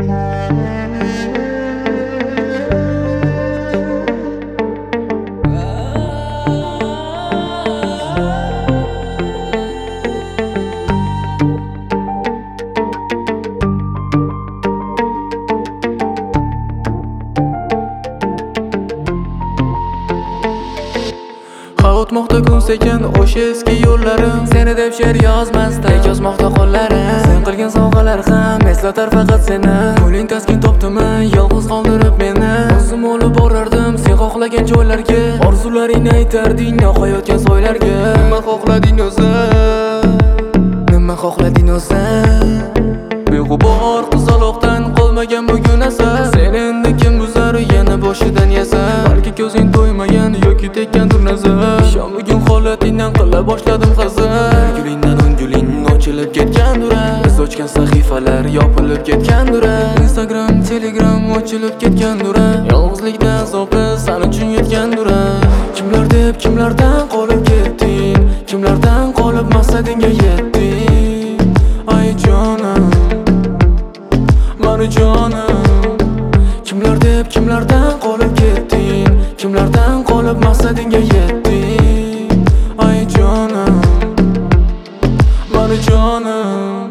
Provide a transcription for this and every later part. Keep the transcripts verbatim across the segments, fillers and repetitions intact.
O'tmoqda kun sekin o'sha eski yo'llarim, seni deb she'r yozmasdan yozmoqda qo'llarim. Sen qilgan sovg'alar ham eslatar faqat seni. Ko'ngling taskin topdimi yolg'iz qoldirib meni? O'zim olib borardim sen xohlagan joylarga, orzularingni aytarding yoqayotgan soylarga. Nima xohlading o'zi? Nima xohlading o'zi? Beg'ubor qizaloqdan qolmagan bugun asar. Sen endi kim buzar yana boshidan yasar? Balki ko'zing to'ymagan yoki tekkandir nazar. Shom bugun holatingdan qila boshladim hazar. Gulingdan unguling ochilib ketgandir. Biz ochgan sahifalar yopilib ketgandir. Instagram, Telegram ochilib ketgandir. Yolg'izlikda azobli sen uchun yetgandir. Kimlar deb kimlardan qolib ketding? Kimlardan qolib maqsadingga yetding? Ay jonim, mani jonim. Kimlar deb kimlardan qolib ketding? Kimlardan qolib maqsadingga yetding? Ay jonim, mani jonim.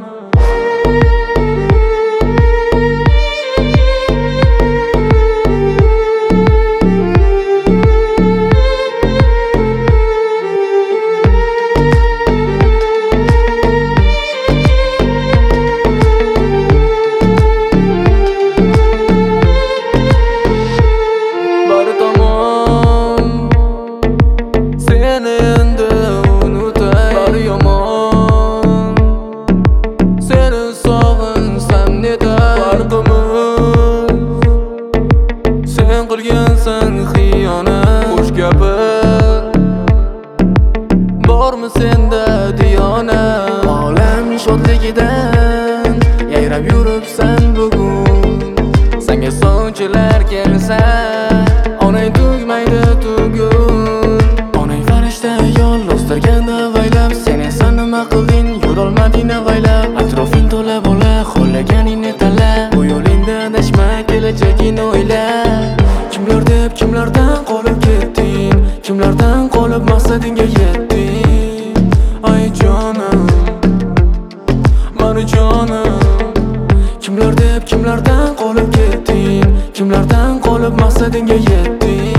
Sen qilgansan xiyonat, xush gapir. Bormi senda diyonat? Olam shodligidan yayrab yuribsan bugun. Senga sovchilar kelsa, onang tugmaydi tugun. Onang farishta ayol o'stirganda avaylab, sen esa nima qilding? Yurolmading avaylab. Atrofing to'la bola, xohlaganingni tanla. Bu yo'lingda adashma, kelajagingni o'yla. Kimlar deb kimlardan qolib ketding? Kimlardan qolib maqsadingga yetding? Ay jonim, mani jonim. Kimlar deb kimlardan qolib ketding? Kimlardan qolib maqsadingga yetding?